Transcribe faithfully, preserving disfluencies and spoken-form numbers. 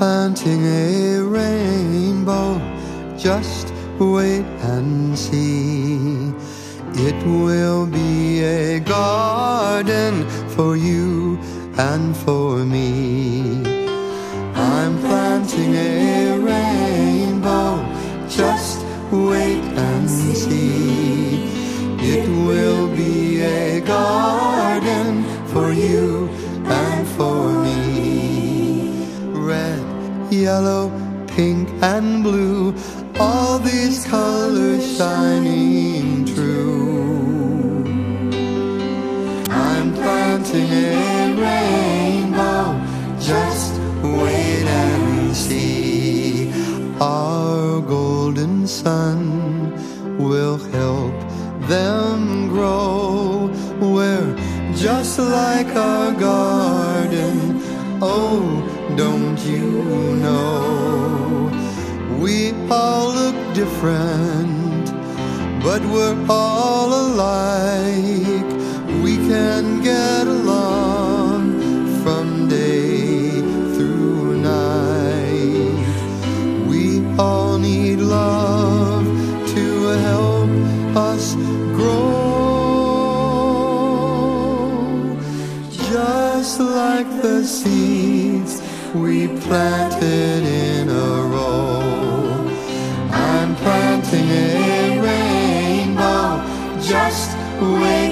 planting a rainbow, just wait and see. It will be a garden for you and for me. I'm planting a rainbow, just wait and see. It will be a garden for you and for me. Red, yellow, pink and blue, all these colors shining true. I'm planting a rainbow, just wait and see. Our golden sun will help them grow. We're just like our garden, oh, don't you know? We all look different, but we're all alike. We can get along from day through night. We all need love to help us grow. Just like the seeds we planted in a row. I'm planting a rainbow, just wait